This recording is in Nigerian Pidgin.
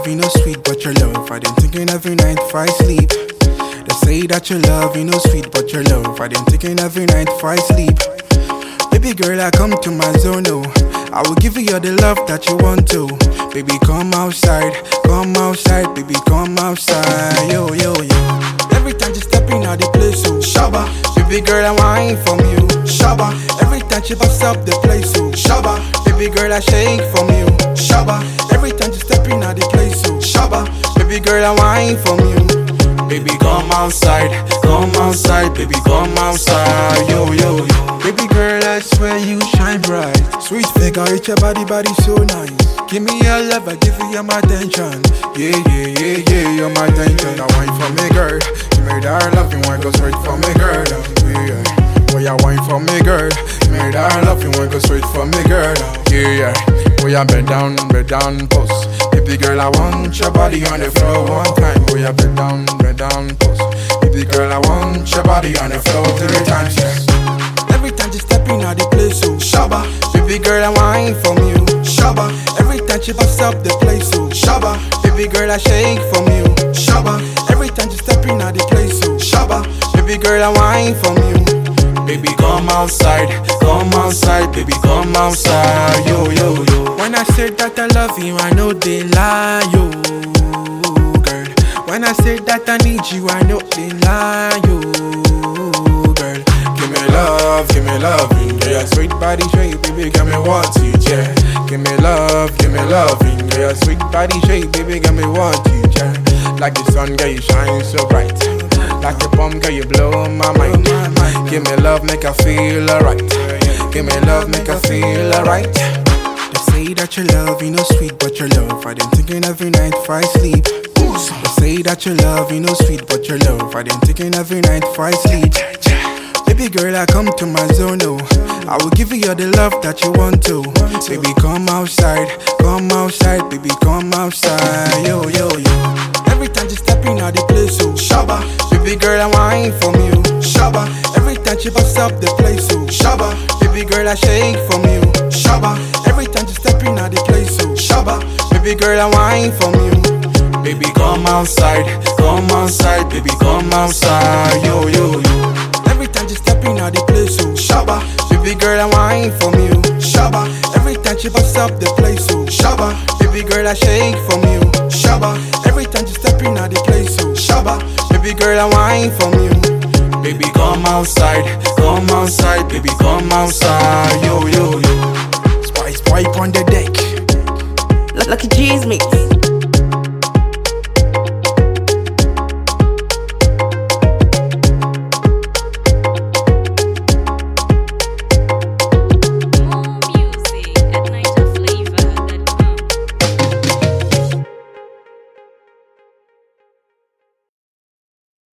you know sweet, but your love I been thinking every night before I sleep. They say that your love, you know sweet, but your love I been thinking every night before I sleep. Baby girl, I come to my zone, oh. I will give you all the love that you want to. Baby, come outside, baby, come outside, yo, yo, yo. Every time you step in the place, oh, Shabba. Baby girl, I whine from you, Shabba. Every time she bust up the place, oh, Shabba. Baby girl, I shake from you, Shabba. Every time you step in the place, oh, Shabba. Baby girl, I whine from you. Baby, come outside, baby, come outside, yo, yo, yo. Baby girl, I swear you shine bright. Sweet figure, it's your body so nice. Give me your love, I give you my attention. Yeah, yeah, yeah, yeah, you're my attention. Now wine for me, girl. You made our love, you want go straight for me, girl. Yeah, boy, you wine for me, girl. You made our love, you want go straight for me, girl. Yeah, boy, you bend down, post. Baby girl, I want your body on the floor one time. Boy, you bend down, post. Baby girl, I want your body on the floor 3 times, yes. Every time you step in the place, oh, Shabba. Baby girl, I whine from you, Shabba. Every time she bust up the place, oh, Shabba. Baby girl, I shake from you, Shabba. Every time you step in the place, oh, Shabba. Baby girl, I whine from you. Baby, come outside, baby, come outside, yo, yo, yo. When I say that I love you, I know they lie, yo, girl. When I say that I need you, I know they lie, yo, girl. Give me love, yeah, sweet body shape, baby, got me want it, yeah. Give me love, yeah, sweet body shape, baby, got me want it, yeah. Like the sun, girl, you shine so bright. Like a bomb, girl, you blow my mind. Give me love, make I feel alright. Give me love, make I feel alright. They say that your love, you know sweet, but your love I been thinking every night before I sleep. They say that your love, you know sweet, but your love I been thinking every night before I sleep. Baby girl, I come to my zone, oh. I will give you all the love that you want to. Baby, come outside, baby, come outside, yo, yo, yo. Every time you step in the place, oh, Shabba. Baby girl, I whine from you, Shabba. Every time she bust up the place, oh, Shabba. Baby girl, I shake from you, Shabba. Every time you step in the place, oh, Shabba. Baby girl, I whine from you. Baby, come outside, baby, come outside, yo, yo, yo. Every time you step in the place, oh, Shabba. Baby girl, I whine from you, Shabba. Every time she bust up the place, oh, Shabba. Baby girl, I shake from you, Shabba. Every time you step in the place, oh, Shabba. Baby girl, I whine from you. Baby, come outside, baby, come outside, yo, yo, yo. Spice pipe on the deck. Lucky G's mix.